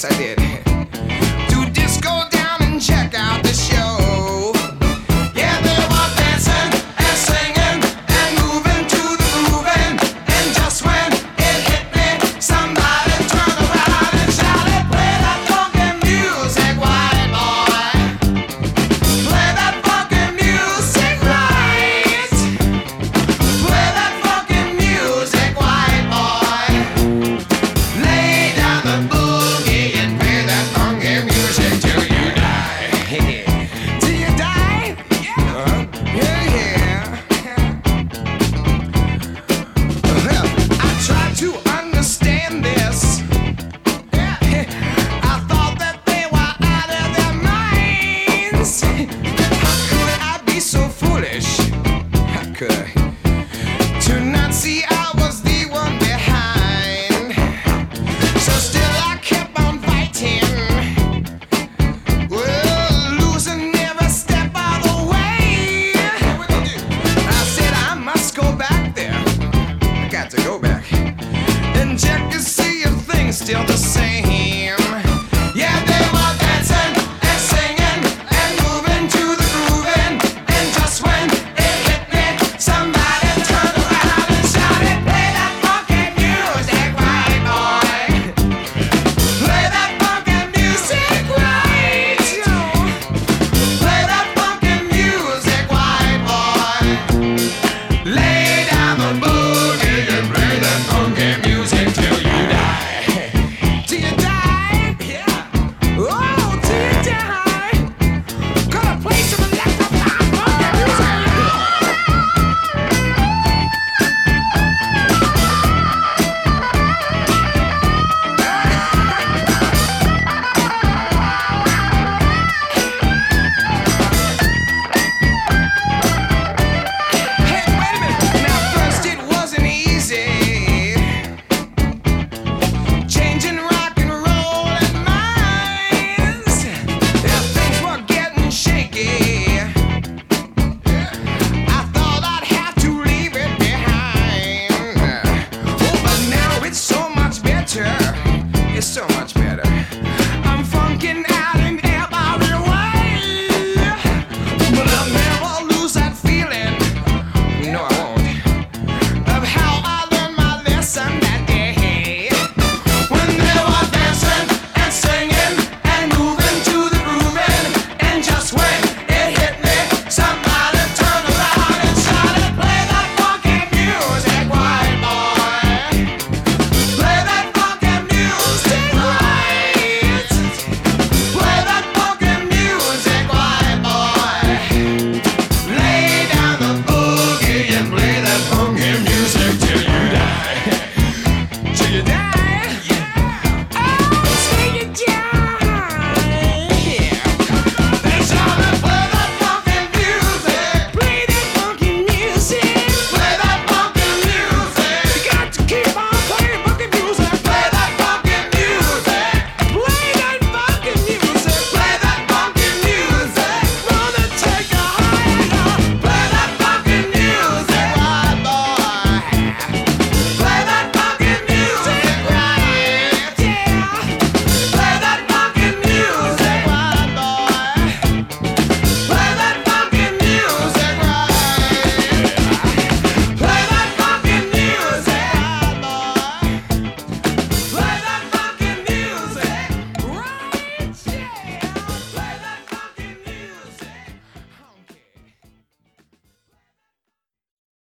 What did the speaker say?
Yes, I did. To disco down and check out the show. Yeah, they were dancing and singing and moving to the grooving. And just when it hit me, somebody turned around and shouted, "Play that funky music, white boy. Play that funky music right. Play that funky music, white boy. Lay down the boogie and play that funky music till you die." Till you die? Yeah, yeah. Well, I tried to understand this. I thought that they were out of their minds. How could I be so foolish? How could I? To not see I was the one behind. So still I kept on fighting. Well, losing every step of the way. I said I must go back there. I got to go back and check to see if things still the same.